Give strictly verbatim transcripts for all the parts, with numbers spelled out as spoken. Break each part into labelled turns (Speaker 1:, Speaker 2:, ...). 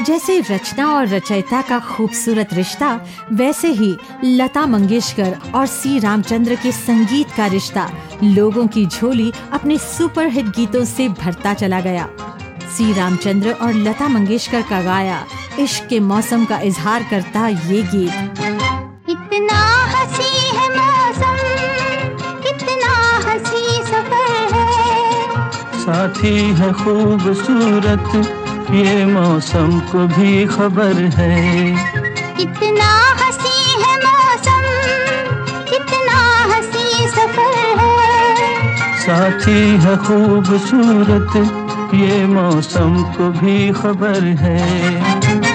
Speaker 1: जैसे रचना और रचयिता का खूबसूरत रिश्ता, वैसे ही लता मंगेशकर और सी रामचंद्र के संगीत का रिश्ता लोगों की झोली अपने सुपरहिट गीतों से भरता चला गया। सी रामचंद्र और लता मंगेशकर का गाया इश्क के मौसम का इजहार करता ये गीत।
Speaker 2: इतना हंसी है मौसम, कितना हंसी सफर है,
Speaker 3: साथी है खूबसूरत ये मौसम को भी खबर है।
Speaker 2: कितना हंसी है मौसम, कितना हंसी सफर है,
Speaker 3: साथी है खूबसूरत ये मौसम को भी खबर है।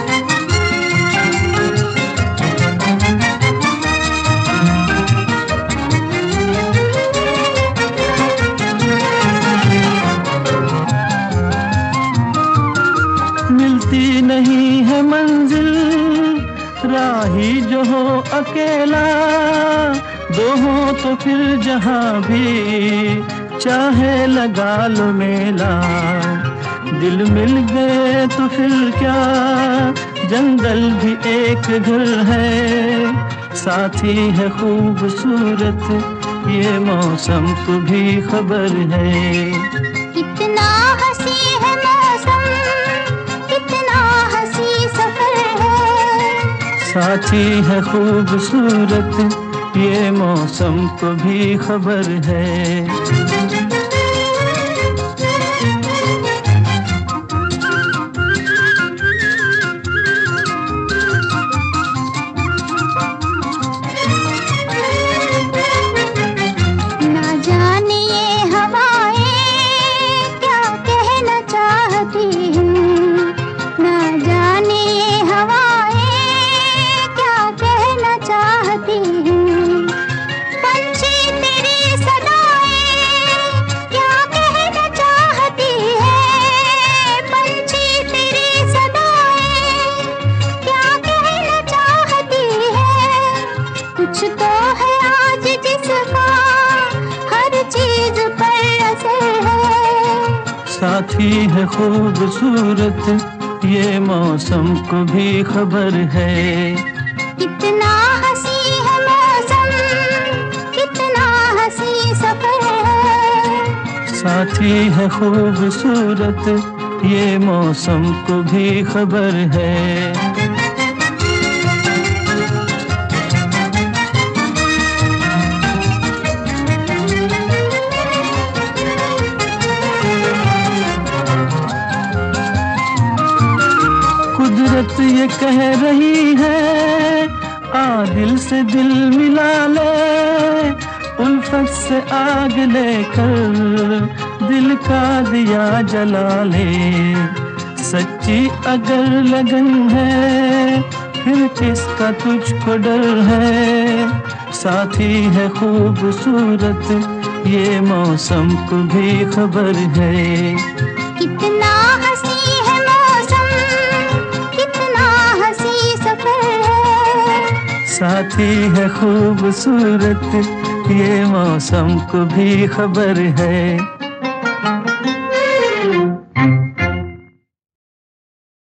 Speaker 3: मिलती नहीं है मंजिल, राही जो हो अकेला, दो हो तो फिर जहां भी चाहे लगा लो मेला। दिल मिल गए तो फिर क्या, जंगल भी एक घर है, साथी है खूबसूरत ये मौसम को भी खबर है।
Speaker 2: कितना हंसी है मौसम, कितना हंसी सफर है,
Speaker 3: साथी है खूबसूरत ये मौसम को भी खबर है। साथी है खूबसूरत ये मौसम को भी खबर है।
Speaker 2: कितना हंसी है मौसम, कितना हंसी सफर है,
Speaker 3: साथी है खूबसूरत ये मौसम को भी खबर है। कुदरत ये कह रही है आ दिल से दिल मिला ले, उल्फत से आग लेकर दिल का दिया जला ले। सच्ची अगर लगन है फिर किसका तुझको डर है, साथी है खूबसूरत ये मौसम को भी खबर है।
Speaker 2: कितना हंसी है मौसम, कितना हंसी सफर है,
Speaker 3: साथी है खूबसूरत ये मौसम को भी खबर है।